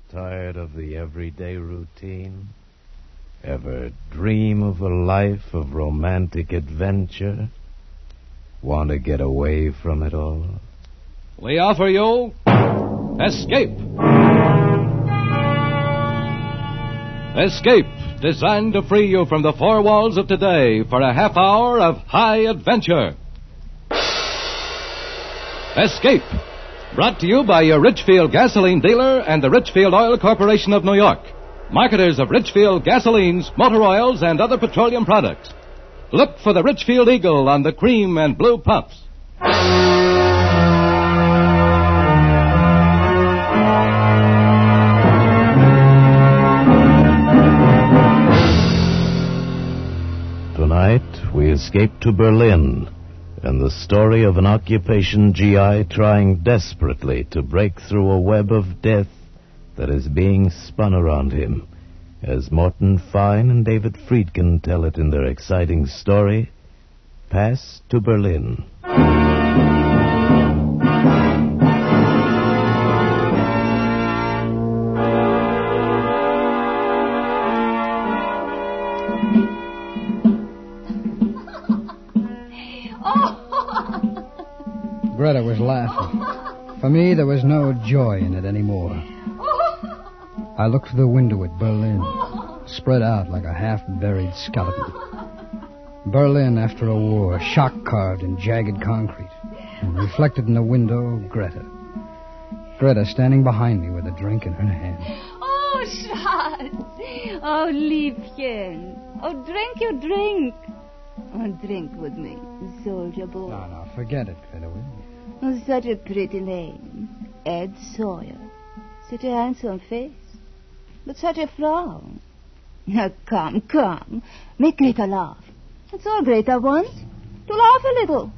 Tired of the everyday routine? Ever dream of a life of romantic adventure? Want to get away from it all? We offer you Escape. Escape, designed to free you from the four walls of today for a half hour of high adventure. Escape, brought to you by your Richfield gasoline dealer and the Richfield Oil Corporation of New York, marketers of Richfield gasolines, motor oils, and other petroleum products. Look for the Richfield Eagle on the cream and blue pumps. Tonight, we escape to Berlin, and the story of an occupation GI trying desperately to break through a web of death that is being spun around him, as Morton Fine and David Friedkin tell it in their exciting story, Pass to Berlin. Greta was laughing. For me, there was no joy in it anymore. I looked through the window at Berlin, spread out like a half-buried skeleton. Berlin after a war, shock-carved in jagged concrete. And reflected in the window, Greta. Greta standing behind me with a drink in her hand. Oh, Schatz. Oh, Liebchen. Oh, drink your drink. Oh, drink with me, soldier boy. No, forget it, Greta, will you? Oh, such a pretty name. Ed Sawyer. Such a handsome face. But such a frown. Now, come. Make Greta laugh. That's all Greta wants. To laugh a little.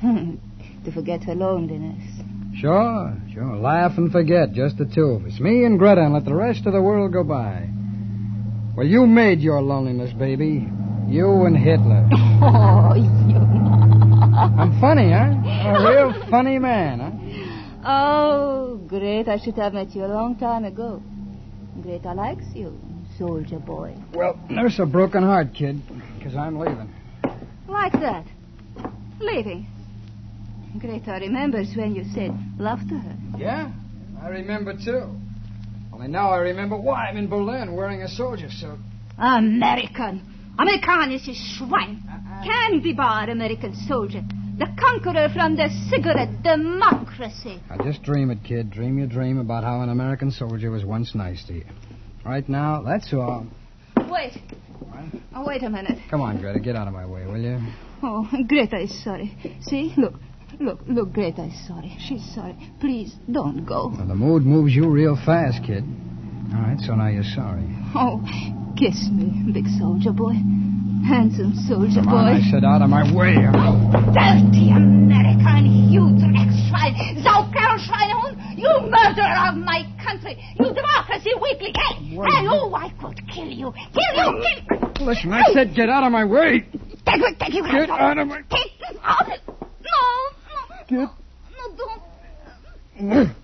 To forget her loneliness. Sure. Laugh and forget, just the two of us. Me and Greta, and let the rest of the world go by. Well, you made your loneliness, baby. You and Hitler. Oh, you... I'm funny, huh? A real funny man, huh? Oh, Greta, I should have met you a long time ago. Greta likes you, soldier boy. Well, nurse a broken heart, kid, because I'm leaving. Like that? Leaving? Greta remembers when you said love to her. Yeah, I remember, too. Only now I remember why I'm in Berlin wearing a soldier suit. American. Amerikanische Schwein. Candy bar American soldier. The conqueror from the cigarette democracy. Now, just dream it, kid. Dream your dream about how an American soldier was once nice to you. Right now, that's all. Wait. What? Oh, wait a minute. Come on, Greta. Get out of my way, will you? Oh, Greta is sorry. See? Look, Greta is sorry. She's sorry. Please, don't go. Well, the mood moves you real fast, kid. All right, so now you're sorry. Oh, kiss me, big soldier boy. Handsome soldier Come boy. on, I said out of my way. Dirty American, you Dreckschwein, Saukerlschweinehund, you murderer of my country, you democracy weakling. Hey, I could kill you. Listen, I said get out of my way. Take you. Get out of my... Take this off. No. Get... No, don't.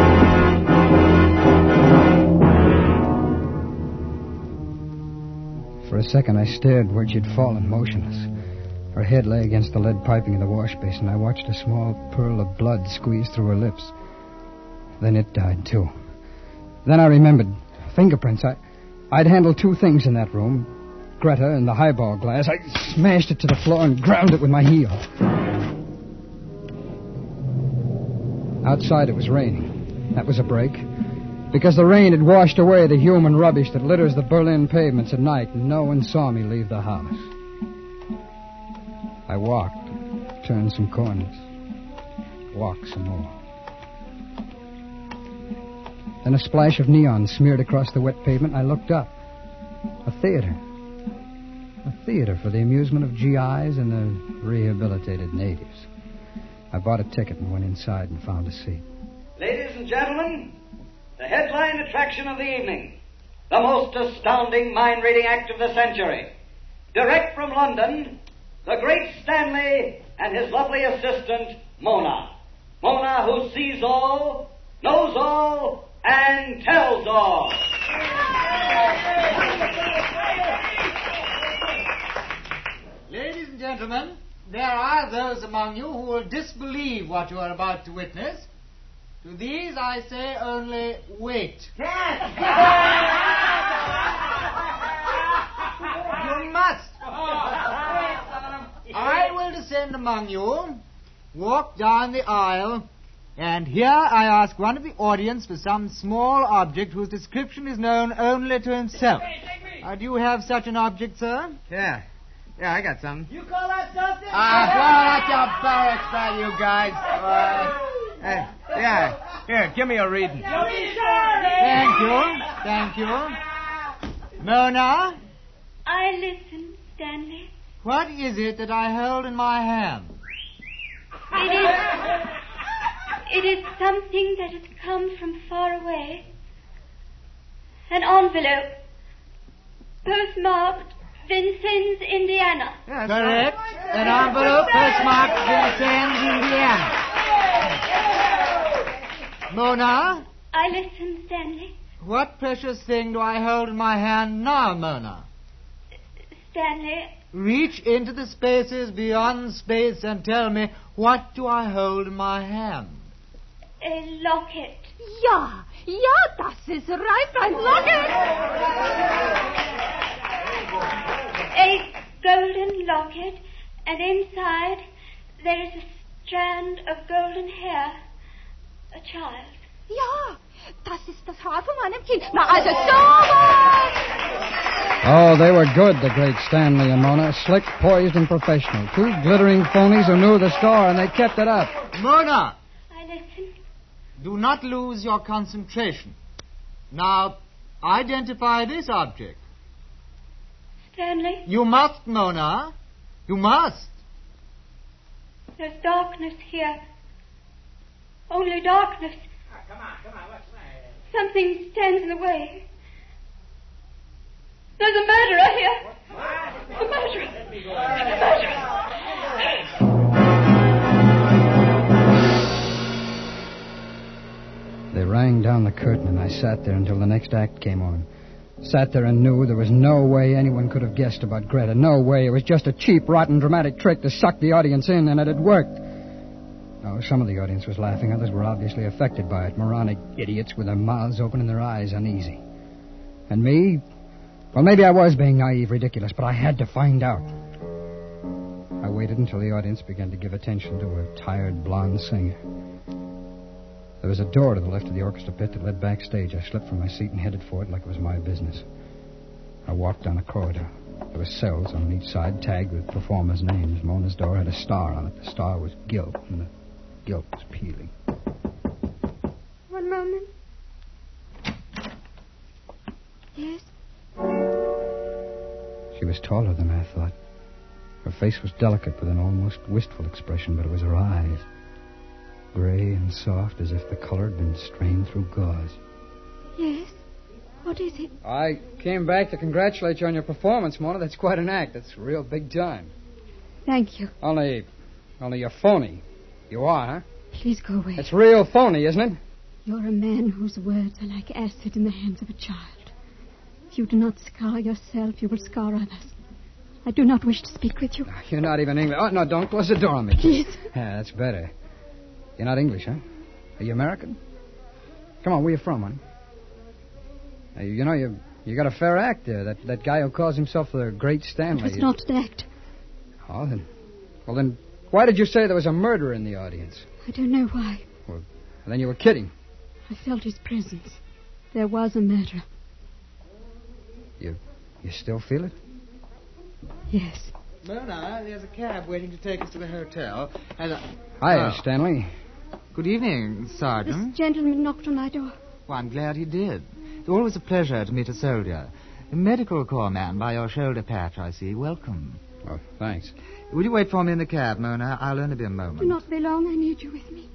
For a second, I stared where she'd fallen, motionless. Her head lay against the lead piping in the wash basin. I watched a small pearl of blood squeeze through her lips. Then it died, too. Then I remembered. Fingerprints. I'd handled two things in that room. Greta and the highball glass. I smashed it to the floor and ground it with my heel. Outside, it was raining. That was a break. Because the rain had washed away the human rubbish that litters the Berlin pavements at night, and no one saw me leave the house. I walked, turned some corners, walked some more. Then a splash of neon smeared across the wet pavement, and I looked up. A theater. A theater for the amusement of GIs and the rehabilitated natives. I bought a ticket and went inside and found a seat. Ladies and gentlemen, the headline attraction of the evening, the most astounding mind-reading act of the century. Direct from London, the great Stanley and his lovely assistant, Mona. Mona, who sees all, knows all, and tells all. are those among you who will disbelieve what you are about to witness. To these I say only wait. You must. I will descend among you, walk down the aisle, and here I ask one of the audience for some small object whose description is known only to himself. Do you have such an object, sir? Yeah, I got some. You call that something? Well, that's your barracks, that you guys. Yeah, here, give me a reading. Thank you. Mona, I listen, Stanley. what is it that I hold in my hand? It is something that has come from far away. An envelope. Postmarked Vincennes, Indiana. Yes, correct. An envelope postmarked Vincennes, Indiana. Mona, I listen, Stanley. what precious thing do I hold in my hand now, Mona? Stanley, Reach into the spaces beyond space and tell me, what do I hold in my hand? a locket. Ja, das ist right, ein Locket. A golden locket, and inside there is a strand of golden hair. A child. Ja, das ist das Haar von meinem Kind. Na, also sowas! Oh, they were good, the great Stanley and Mona. Slick, poised, and professional. Two glittering phonies who knew the score, and they kept it up. Mona, I listen. do not lose your concentration. Now, identify this object. Stanley, You must, Mona. You must. there's darkness here. Only darkness. Come on, what's the matter? Something stands in the way. There's a murderer here. A murderer. They rang down the curtain, and I sat there until the next act came on. Sat there and knew there was no way anyone could have guessed about Greta. No way. It was just a cheap, rotten, dramatic trick to suck the audience in, and it had worked. Oh, some of the audience was laughing. Others were obviously affected by it. Moronic idiots with their mouths open and their eyes uneasy. And me? Well, maybe I was being naive, ridiculous, but I had to find out. I waited until the audience began to give attention to a tired blonde singer. There was a door to the left of the orchestra pit that led backstage. I slipped from my seat and headed for it like it was my business. I walked down a corridor. There were cells on each side tagged with performers' names. Mona's door had a star on it. The star was gilt, and the gilt was peeling. One moment. Yes? She was taller than I thought. Her face was delicate with an almost wistful expression, but it was her eyes. Gray and soft, as if the color had been strained through gauze. Yes? What is it? I came back to congratulate you on your performance, Mona. That's quite an act. That's real big time. Thank you. Only you're phony. You are, huh? Please go away. It's real phony, isn't it? You're a man whose words are like acid in the hands of a child. If you do not scar yourself, you will scar others. I do not wish to speak with you. You're not even English. Oh, no, don't close the door on me. Please. Yeah, that's better. You're not English, huh? Are you American? Come on, where you from, hon? You know, you got a fair act there. That guy who calls himself the Great Stanley. It's not an act. Oh, then why did you say there was a murderer in the audience? I don't know why. Well, then you were kidding. I felt his presence. There was a murderer. You still feel it? Yes. Mona, there's a cab waiting to take us to the hotel. Hiya, Stanley. Good evening, Sergeant. This gentleman knocked on my door. Well, I'm glad he did. It's always a pleasure to meet a soldier. A medical corps man by your shoulder patch, I see. Welcome. Oh, thanks. Will you wait for me in the cab, Mona? I'll only be a moment. Do not be long. I need you with me.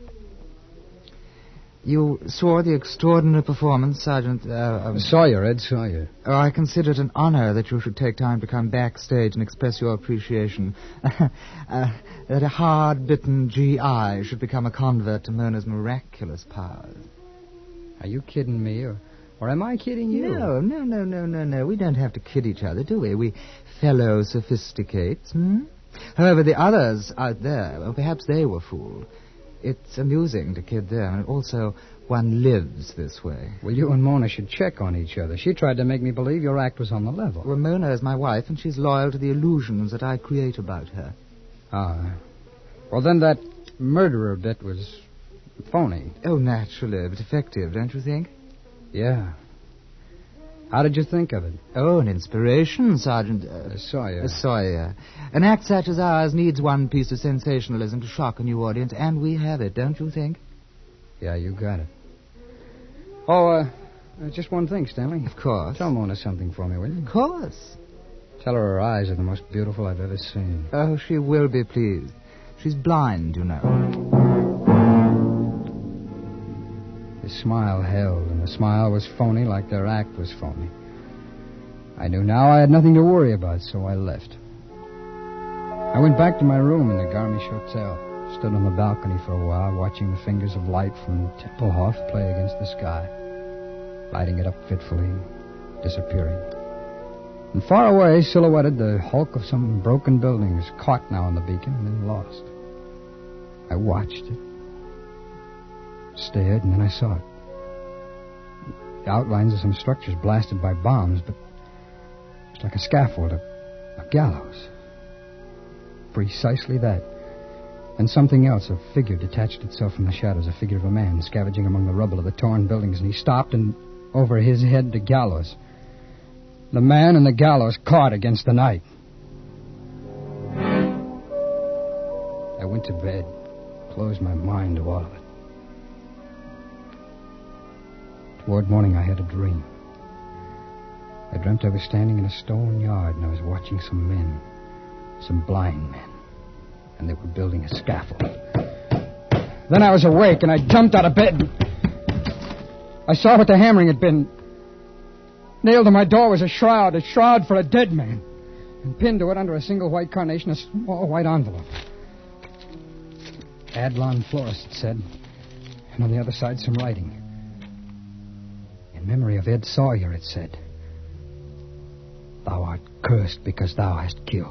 You saw the extraordinary performance, Sergeant... Sawyer, Ed Sawyer. Oh, I consider it an honor that you should take time to come backstage and express your appreciation. That a hard-bitten GI should become a convert to Mona's miraculous powers. Are you kidding me, or am I kidding you? No. We don't have to kid each other, do we? We fellow sophisticates, However, the others out there, well, perhaps they were fooled. It's amusing to kid them, and also one lives this way. Well, you and Mona should check on each other. She tried to make me believe your act was on the level. Well, Mona is my wife, and she's loyal to the illusions that I create about her. Ah. Well, then that murderer bit was phony. Oh, naturally, but effective, don't you think? Yeah. How did you think of it? Oh, an inspiration, Sergeant... Sawyer. Sawyer. An act such as ours needs one piece of sensationalism to shock a new audience, and we have it, don't you think? Yeah, you got it. Oh, just one thing, Stanley. Of course. Tell Mona something for me, will you? Of course. Tell her her eyes are the most beautiful I've ever seen. Oh, she will be pleased. She's blind, you know. His smile held, and the smile was phony like their act was phony. I knew now I had nothing to worry about, so I left. I went back to my room in the Garmisch Hotel. Stood on the balcony for a while, watching the fingers of light from Tempelhof play against the sky, lighting it up fitfully, disappearing. And far away, silhouetted the hulk of some broken buildings, caught now on the beacon and then lost. I watched it, stared, and then I saw it. The outlines of some structures blasted by bombs, but it was like a scaffold, a gallows. Precisely that. And something else, a figure detached itself from the shadows, a figure of a man scavenging among the rubble of the torn buildings, and he stopped, and over his head the gallows. The man and the gallows caught against the night. I went to bed, closed my mind to all of it. Toward morning, I had a dream. I dreamt I was standing in a stone yard, and I was watching some men, some blind men, and they were building a scaffold. Then I was awake, and I jumped out of bed. I saw what the hammering had been. Nailed to my door was a shroud for a dead man. And pinned to it under a single white carnation, a small white envelope. Adlon Florist, it said. And on the other side, some writing. In memory of Ed Sawyer, it said. Thou art cursed because thou hast killed.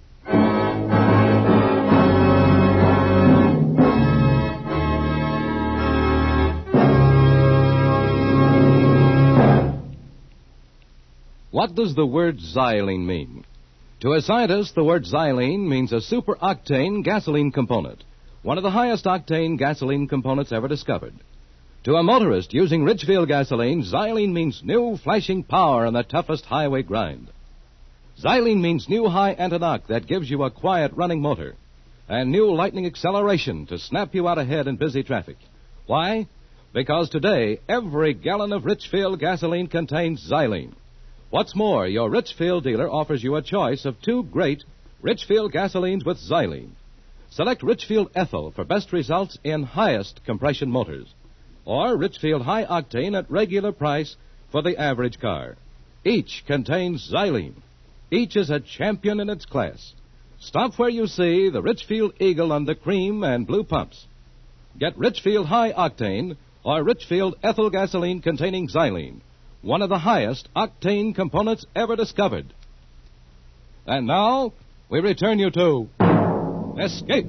What does the word xylene mean? To a scientist, the word xylene means a superoctane gasoline component, one of the highest octane gasoline components ever discovered. To a motorist using Ridgefield gasoline, xylene means new flashing power on the toughest highway grind. Xylene means new high anti-knock that gives you a quiet running motor, and new lightning acceleration to snap you out ahead in busy traffic. Why? Because today, every gallon of Richfield gasoline contains xylene. What's more, your Richfield dealer offers you a choice of two great Richfield gasolines with xylene. Select Richfield Ethyl for best results in highest compression motors, or Richfield High Octane at regular price for the average car. Each contains xylene. Each is a champion in its class. Stop where you see the Richfield Eagle on the cream and blue pumps. Get Richfield High Octane or Richfield Ethyl gasoline containing xylene, one of the highest octane components ever discovered. And now, we return you to Escape.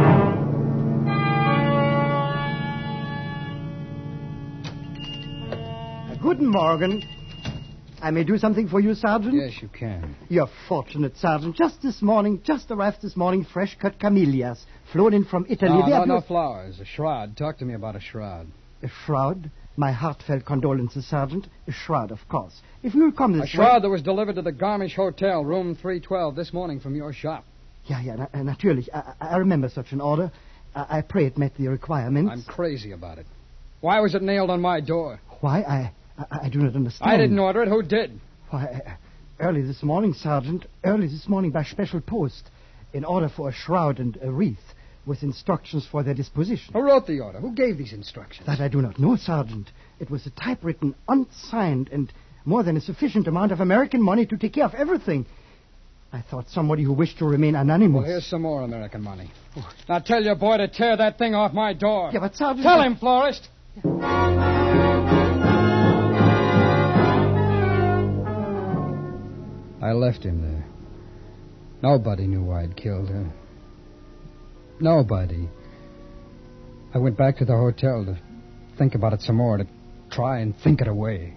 Guten Morgen. I may do something for you, Sergeant? Yes, you can. You're fortunate, Sergeant. Just arrived this morning, fresh-cut camellias, flown in from Italy. No flowers. A shroud. Talk to me about a shroud. A shroud? My heartfelt condolences, Sergeant. A shroud, of course. If you will come this way... A shroud that was delivered to the Garmisch Hotel, room 312, this morning from your shop. Yeah, natürlich. I remember such an order. I pray it met the requirements. I'm crazy about it. Why was it nailed on my door? Why? I do not understand. I didn't order it. Who did? Why, early this morning, Sergeant. Early this morning by special post. In order for a shroud and a wreath with instructions for their disposition. Who wrote the order? Who gave these instructions? That I do not know, Sergeant. It was a typewritten, unsigned, and more than a sufficient amount of American money to take care of everything. I thought somebody who wished to remain anonymous. Well, here's some more American money. Oh. Now tell your boy to tear that thing off my door. Yeah, but Sergeant... Tell him, Florist. I left him there. Nobody knew I'd killed her. Nobody. I went back to the hotel to think about it some more, to try and think it away.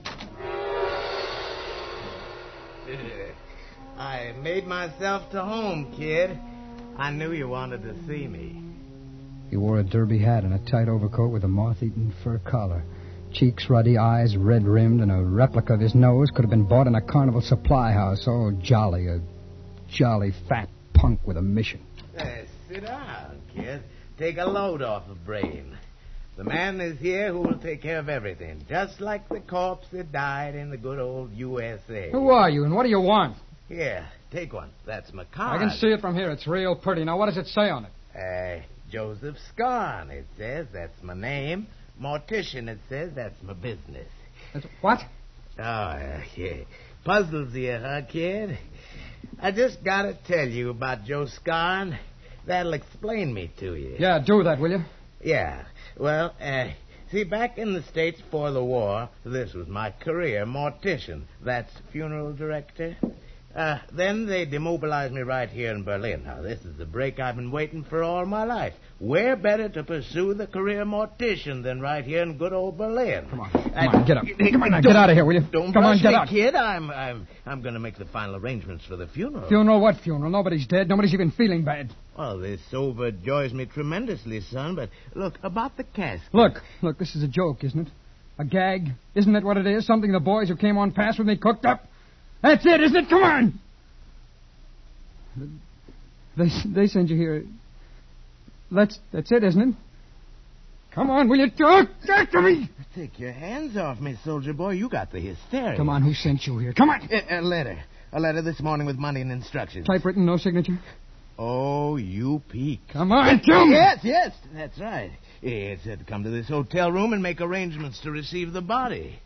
I made myself to home, kid. I knew you wanted to see me. He wore a derby hat and a tight overcoat with a moth-eaten fur collar. Cheeks ruddy, eyes red-rimmed, and a replica of his nose could have been bought in a carnival supply house. Oh, jolly, a jolly fat punk with a mission. Sit down, kid. Take a load off the brain. The man is here who will take care of everything, just like the corpse that died in the good old USA. Who are you, and what do you want? Here, take one. That's my I card. can see it from here. It's real pretty. Now, what does it say on it? Joseph Scarn, it says. That's my name. Mortician, it says. That's my business. What? Oh, yeah. Puzzles you, huh, kid? I just gotta tell you about Joe Scarn. That'll explain me to you. Yeah, do that, will you? Yeah. Well, see, back in the States before the war, this was my career, mortician. That's funeral director. Then they demobilized me right here in Berlin. Now, this is the break I've been waiting for all my life. Where better to pursue the career mortician than right here in good old Berlin? Come on, get up. Come on, now, get out of here, will you? Come on, get out. Kid. I'm going to make the final arrangements for the funeral. Funeral? What funeral? Nobody's dead. Nobody's even feeling bad. Well, this overjoys me tremendously, son, but look, about the casket. Look, this is a joke, isn't it? A gag? Isn't that what it is? Something the boys who came on past with me cooked up? That's it, isn't it? Come on! They sent you here. That's it, isn't it? Come on, will you talk to me? Take your hands off me, soldier boy. You got the hysteria. Come on, who sent you here? Come on! A letter. A letter this morning with money and instructions. Typewritten, no signature? Oh, you peak. Come on, tell me! Yes, that's right. It said to come to this hotel room and make arrangements to receive the body.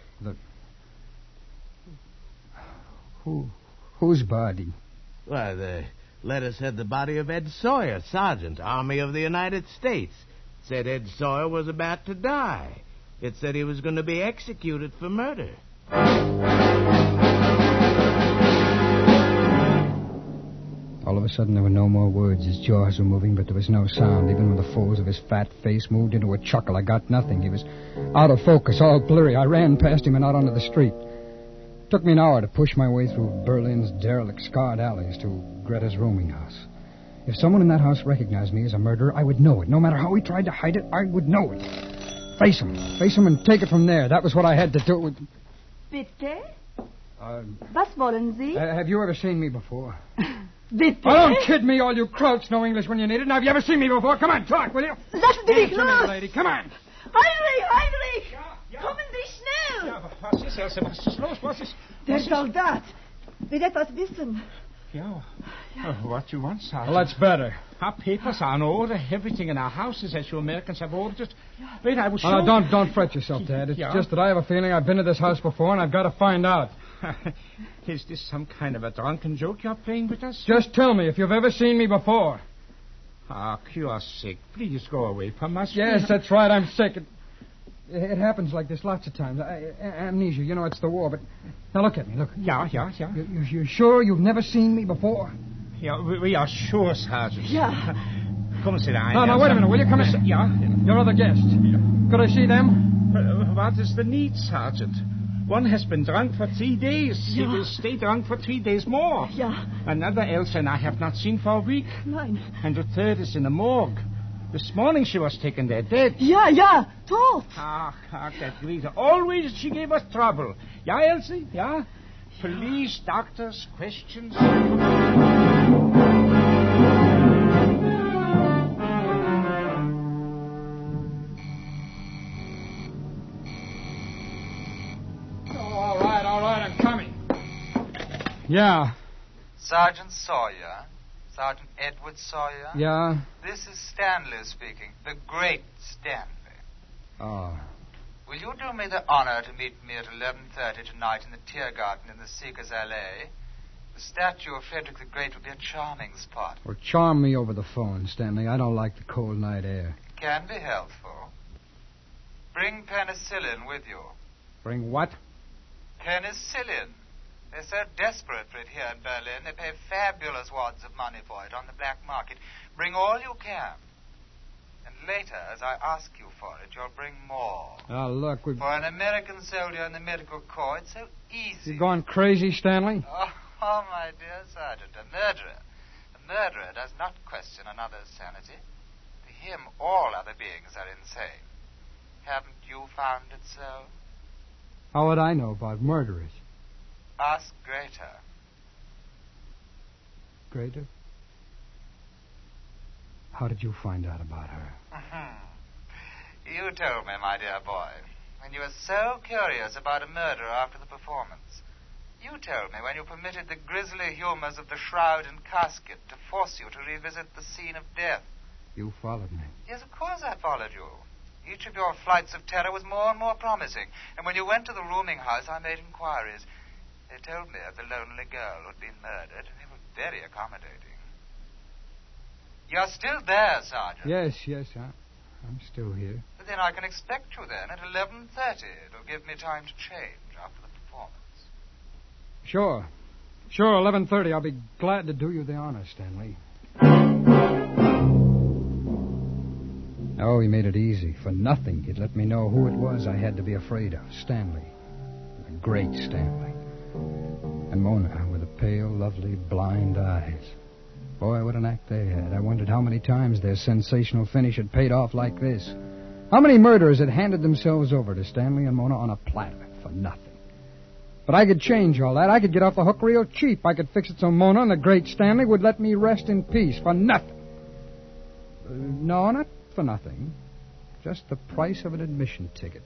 Whose body? Well, the letter said the body of Ed Sawyer, Sergeant, Army of the United States. It said Ed Sawyer was about to die. It said he was going to be executed for murder. All of a sudden, there were no more words. His jaws were moving, but there was no sound. Even when the folds of his fat face moved into a chuckle, I got nothing. He was out of focus, all blurry. I ran past him and out onto the street. It took me an hour to push my way through Berlin's derelict, scarred alleys to Greta's rooming house. If someone in that house recognized me as a murderer, I would know it. No matter how he tried to hide it, I would know it. Face him and take it from there. That was what I had to do. Bitte? Was wollen Sie? Have you ever seen me before? Bitte? Oh, don't kid me, all you krauts know English when you need it. Now, have you ever seen me before? Come on, talk, will you? Lassen Sie mich Come on, los! lady, come on. Heinrich! Kommen Sie schnell! Ja, was ist, Else? Was ist los? Der Soldat will etwas wissen. Yeah. What you want, Sergeant? Well, that's better. Our papers are in order. Everything in our houses, as you Americans have ordered it. Wait, I will show Oh, no, don't fret yourself, Dad. It's just that I have a feeling I've been to this house before, and I've got to find out. Is this some kind of a drunken joke you're playing with us? Just tell me if you've ever seen me before. Ah, you're sick. Please go away from us. Yes, that's right. I'm sick. It happens like this lots of times. Amnesia, you know, it's the war. But now look at me. Look. Yeah. You're sure you've never seen me before? Yeah, we are sure, Sergeant. Yeah. Come and sit down. No, wait a minute. Will you come and sit? Yeah. Your other guests. Could I see them? What is the need, Sergeant? One has been drunk for 3 days. Yeah. He will stay drunk for 3 days more. Yeah. Another Elsa and I have not seen for a week. Nein. And the third is in the morgue. This morning she was taken there dead. Ja, tot. Ach, that Greta. Always she gave us trouble. Yeah, Elsie? Yeah? Police, doctors, questions. All right, I'm coming. Yeah. Sergeant Sawyer? Sergeant Edward Sawyer? Yeah? This is Stanley speaking, the great Stanley. Oh. Will you do me the honor to meet me at 11:30 tonight in the Tiergarten in the Seekers Alley? The statue of Frederick the Great would be a charming spot. Well, charm me over the phone, Stanley. I don't like the cold night air. It can be healthful. Bring penicillin with you. Bring what? Penicillin. They're so desperate for it here in Berlin, they pay fabulous wads of money for it on the black market. Bring all you can. And later, as I ask you for it, you'll bring more. Oh, look, For an American soldier in the medical corps, it's so easy. You going crazy, Stanley? Oh, my dear Sergeant, a murderer. A murderer does not question another's sanity. To him, all other beings are insane. Haven't you found it so? How would I know about murderers? Ask Greta. Greta? How did you find out about her? You told me, my dear boy, when you were so curious about a murderer after the performance. You told me when you permitted the grisly humors of the shroud and casket to force you to revisit the scene of death. You followed me. Yes, of course I followed you. Each of your flights of terror was more and more promising. And when you went to the rooming house, I made inquiries. They told me of the lonely girl who had been murdered, and they were very accommodating. You're still there, Sergeant. Yes, I'm still here. But then I can expect you then at 11:30. It'll give me time to change after the performance. Sure, 11:30. I'll be glad to do you the honor, Stanley. Oh, he made it easy. For nothing, he'd let me know who it was I had to be afraid of. Stanley. The great Stanley. And Mona with the pale, lovely, blind eyes. Boy, what an act they had. I wondered how many times their sensational finish had paid off like this. How many murderers had handed themselves over to Stanley and Mona on a platter for nothing. But I could change all that. I could get off the hook real cheap. I could fix it so Mona and the great Stanley would let me rest in peace for nothing. No, not for nothing. Just the price of an admission ticket.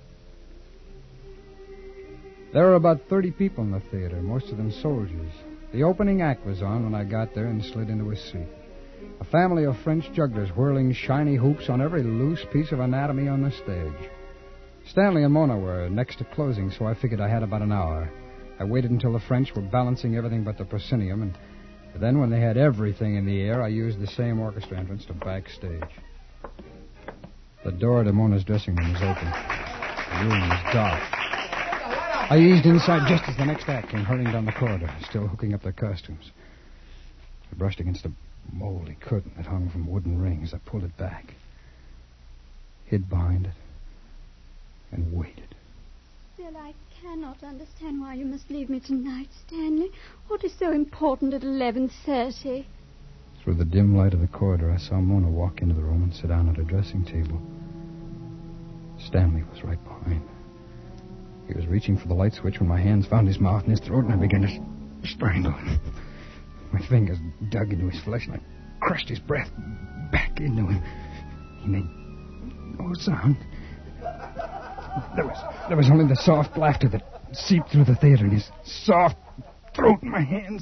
There were about 30 people in the theater, most of them soldiers. The opening act was on when I got there and slid into a seat. A family of French jugglers whirling shiny hoops on every loose piece of anatomy on the stage. Stanley and Mona were next to closing, so I figured I had about an hour. I waited until the French were balancing everything but the proscenium, and then when they had everything in the air, I used the same orchestra entrance to backstage. The door to Mona's dressing room was open. The room was dark. I eased inside just as the next act came hurrying down the corridor, still hooking up their costumes. I brushed against a moldy curtain that hung from wooden rings. I pulled it back, hid behind it, and waited. Still, I cannot understand why you must leave me tonight, Stanley. What is so important at 11:30? Through the dim light of the corridor, I saw Mona walk into the room and sit down at her dressing table. Stanley was right behind. He was reaching for the light switch when my hands found his mouth and his throat, and I began to strangle him. My fingers dug into his flesh, and I crushed his breath back into him. He made no sound. There was only the soft laughter that seeped through the theater, and his soft throat in my hands.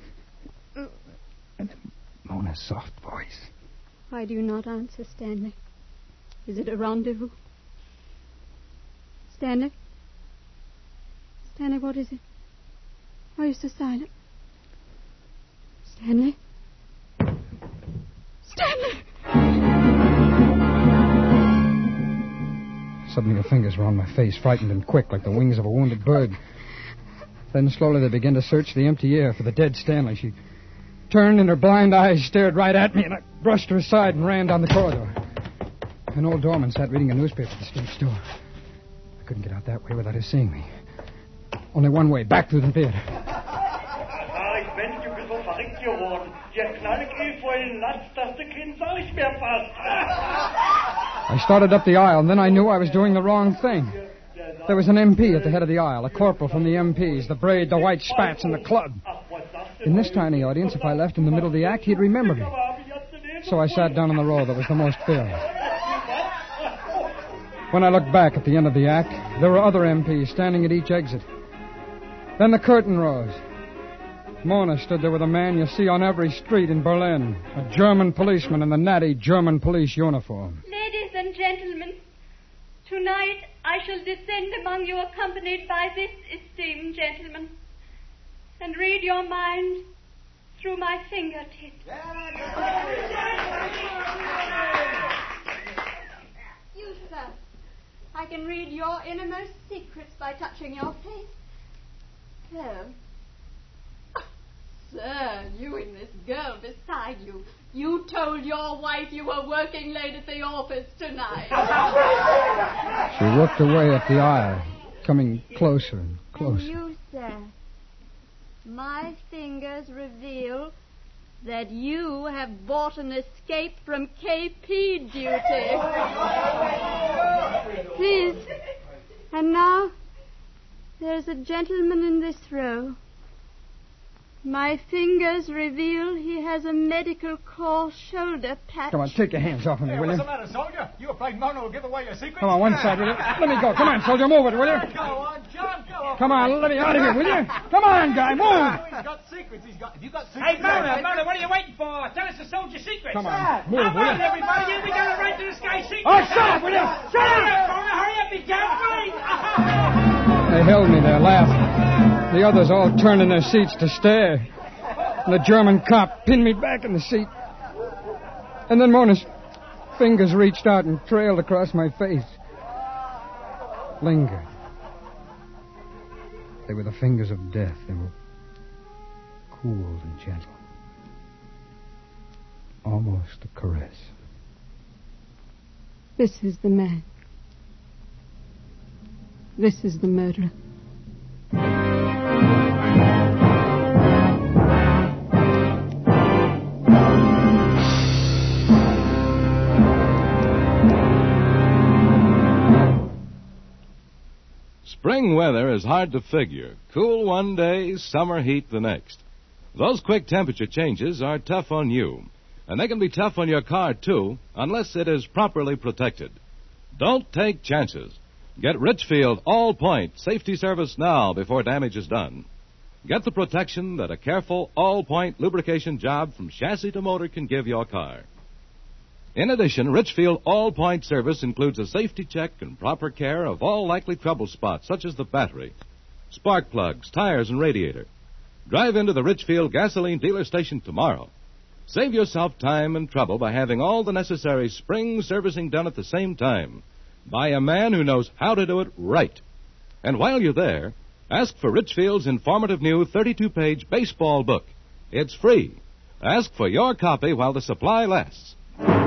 And then Mona's soft voice. Why do you not answer, Stanley? Is it a rendezvous? Stanley? Stanley, what is it? Why are you so silent? Stanley? Stanley! Suddenly her fingers were on my face, frightened and quick, like the wings of a wounded bird. Then slowly they began to search the empty air for the dead Stanley. She turned and her blind eyes stared right at me, and I brushed her aside and ran down the corridor. An old doorman sat reading a newspaper at the stage door. I couldn't get out that way without her seeing me. Only one way, back through the theater. Ich bin so verrückt geworden. Der Knallgriff vorhin latzt, dass der Kind auch nicht mehr passt. I started up the aisle, and then I knew I was doing the wrong thing. There was an MP at the head of the aisle, a corporal from the MPs, the braid, the white spats, and the club. In this tiny audience, if I left in the middle of the act, he'd remember me. So I sat down on the row that was the most filled. When I looked back at the end of the act, there were other MPs standing at each exit. Then the curtain rose. Mona stood there with a man you see on every street in Berlin, a German policeman in the natty German police uniform. Ladies and gentlemen, tonight I shall descend among you accompanied by this esteemed gentleman and read your mind through my fingertips. You, sir, I can read your innermost secrets by touching your face. So, girl beside you. You told your wife you were working late at the office tonight. She looked away at the aisle, coming closer and closer. And you, sir, my fingers reveal that you have bought an escape from KP duty. Please. And now, there's a gentleman in this row. My fingers reveal he has a medical corps shoulder patch. Come on, take your hands off of me, will you? What's the matter, soldier? You afraid Mona will give away your secret? Come on, one side, will you? Let me go. Come on, soldier, move it, will you? Go on, John, go on. Come on, let me out of here, will you? Come on, guy, move. He's got secrets. Have you got secrets? Hey, Mona, what are you waiting for? Tell us the soldier secrets. Come on, move, will you? Everybody, we got a right to the sky secret. Oh, shut up, will you? Shut up! Mona, hurry up, he's gambling. They held me there, laughing. The others all turned in their seats to stare. And the German cop pinned me back in the seat. And then Mona's fingers reached out and trailed across my face. Lingered. They were the fingers of death. They were cool and gentle. Almost a caress. This is the man. This is the murderer. Spring weather is hard to figure. Cool one day, summer heat the next. Those quick temperature changes are tough on you. And they can be tough on your car, too, unless it is properly protected. Don't take chances. Get Richfield All-Point Safety Service now before damage is done. Get the protection that a careful All-Point lubrication job from chassis to motor can give your car. In addition, Richfield All-Point Service includes a safety check and proper care of all likely trouble spots, such as the battery, spark plugs, tires, and radiator. Drive into the Richfield gasoline dealer station tomorrow. Save yourself time and trouble by having all the necessary spring servicing done at the same time by a man who knows how to do it right. And while you're there, ask for Richfield's informative new 32-page baseball book. It's free. Ask for your copy while the supply lasts.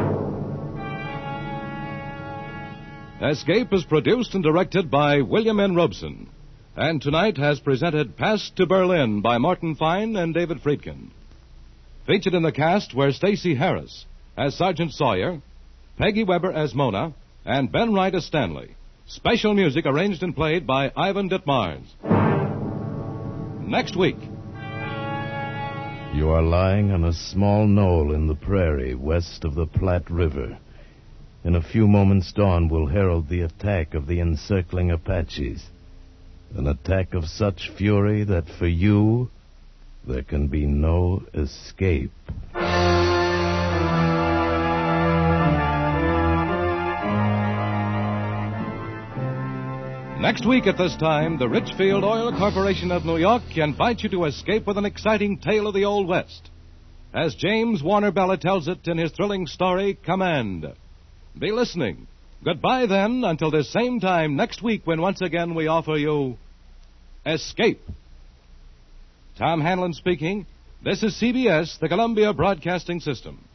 Escape is produced and directed by William N. Robeson, and tonight has presented Pass to Berlin by Morton Fine and David Friedkin. Featured in the cast were Stacey Harris as Sergeant Sawyer, Peggy Weber as Mona, and Ben Wright as Stanley. Special music arranged and played by Ivan Ditmars. Next week. You are lying on a small knoll in the prairie west of the Platte River. In a few moments, dawn will herald the attack of the encircling Apaches. An attack of such fury that for you, there can be no escape. Next week at this time, the Richfield Oil Corporation of New York invites you to escape with an exciting tale of the Old West. As James Warner Bella tells it in his thrilling story, Command. Be listening. Goodbye, then, until this same time next week when once again we offer you Escape. Tom Hanlon speaking. This is CBS, the Columbia Broadcasting System.